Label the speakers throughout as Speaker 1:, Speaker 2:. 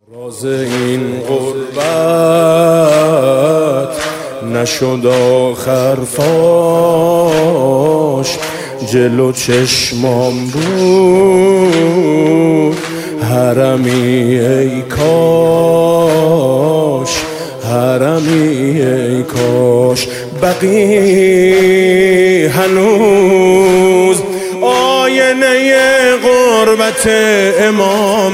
Speaker 1: راز این غربت نشد آخر فاش، جلو چشمام بود حرمی ای کاش، حرمی ای کاش. بقی هنوز آینه غربت امام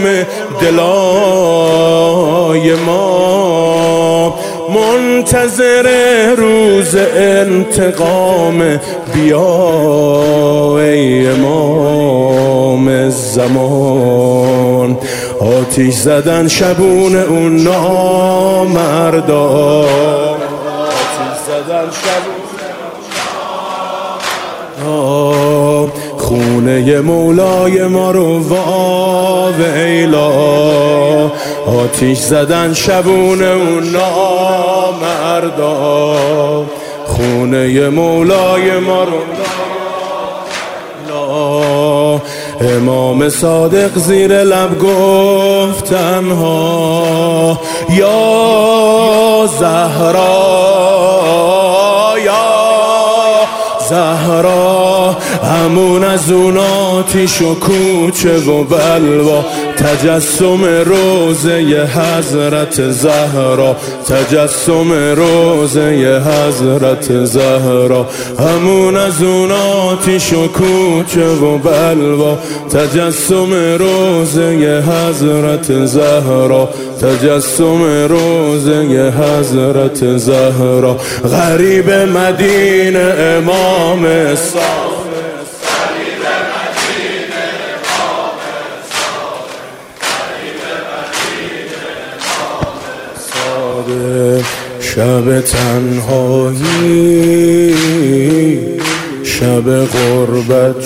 Speaker 1: دلای ما، منتظر روز انتقام بیا ای امام زمان. آتیش زدن شبون اون نامردا، آتیش زدن شبون خونه مولای ما رو واویلا. آتیش زدن شبون اون نامردا، خونه مولای ما رو لا. امام صادق زیر لب گفت تنها یا زهرا، یا زهرا. همون از اون آتیش و کوچه و بلوا، تجسم روزه حضرت زهرا، تجسم روزه حضرت زهرا. همون از اون آتیش و کوچه و بلوا، تجسم روزه حضرت زهرا، تجسم روزه حضرت زهرا. غریب مدینه امام صادق، شب تنهایی شب غربت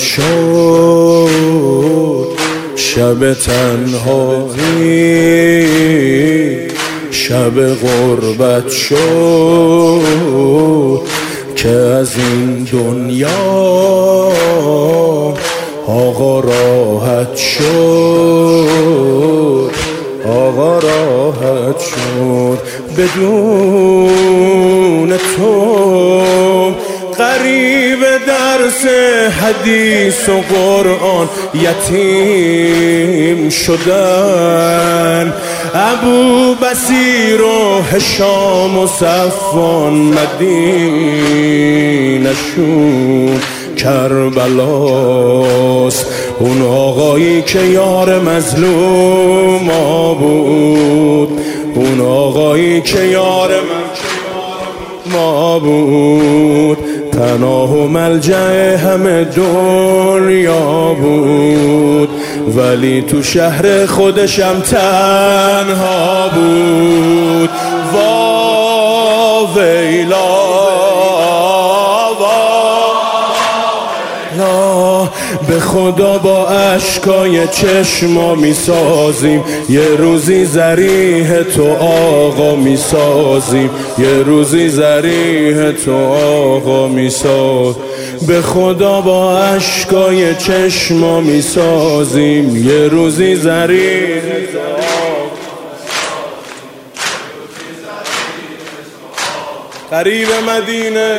Speaker 1: شد، شب تنهایی شب غربت شد، که از این دنیا آقا راحت شد، آقا راحت شد. بدون تو غریب درس حدیث و قرآن یتیم شدن. ابو بصیر و هشام و صفوان مدینه‌شون کربلاست. اون آقایی که یار مظلوم بود، اون آقایی که یار ما بود، پناه و ملجأ همه دنیا بود، ولی تو شهر خودشم تنها بود. وا ویلا به خدا با اشکای چشما میسازیم، یه روزی ذریح تو آقا میسازیم، یه روزی ذریح تو آقا میساز. به خدا با اشکای چشما میسازیم، یه روزی ذریح تو آقا. غریب مدینه،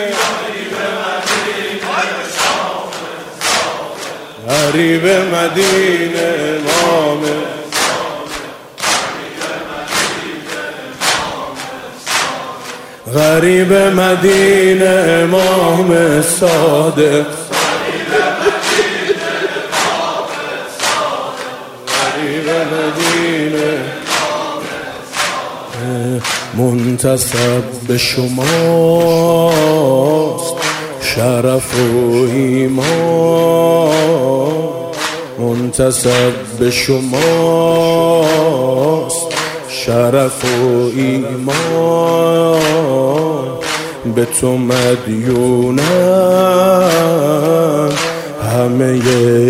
Speaker 1: غریب مدینه امام، غریب مدینه امام صادق، غریب مدینه منتسب به شماست شرف و ایمان، منتسب به شماست شرف و ایمان. به تو مدیونم همه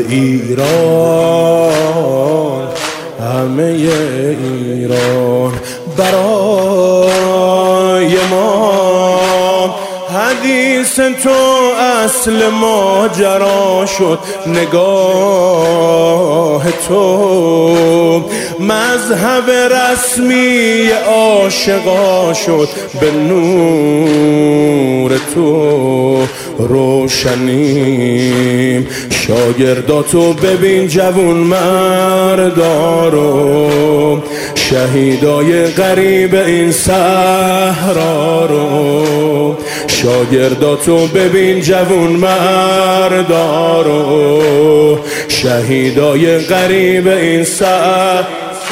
Speaker 1: ایران، همه ایران. برای ما حدیث تو اصل ماجرا شد نگاه تو، مذهب رسمی عاشقا شد به نور تو. روشنیم شاگرداتو ببین جوون مردا رو، شهیدای غریب این صحرا رو. شاگرداتو ببین جوون مردا رو، شهیدای غریب این صحرا.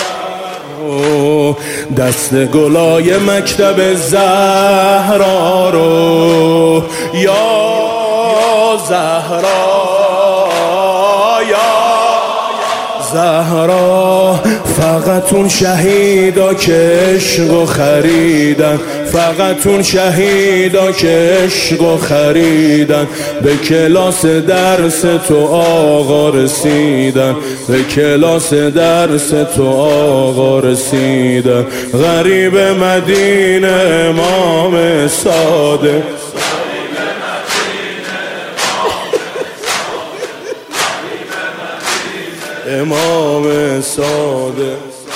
Speaker 1: دست گلای مکتب زهرا رو، یا زهرا یا زهرا. فقط اون شهیدا که عشقو خریدن، فقط اون شهیدا که عشقو خریدن، به کلاس درس تو آقا رسیدن، به کلاس درس تو آقا رسیدن. غریب مدینه امام صادق، امام صادق.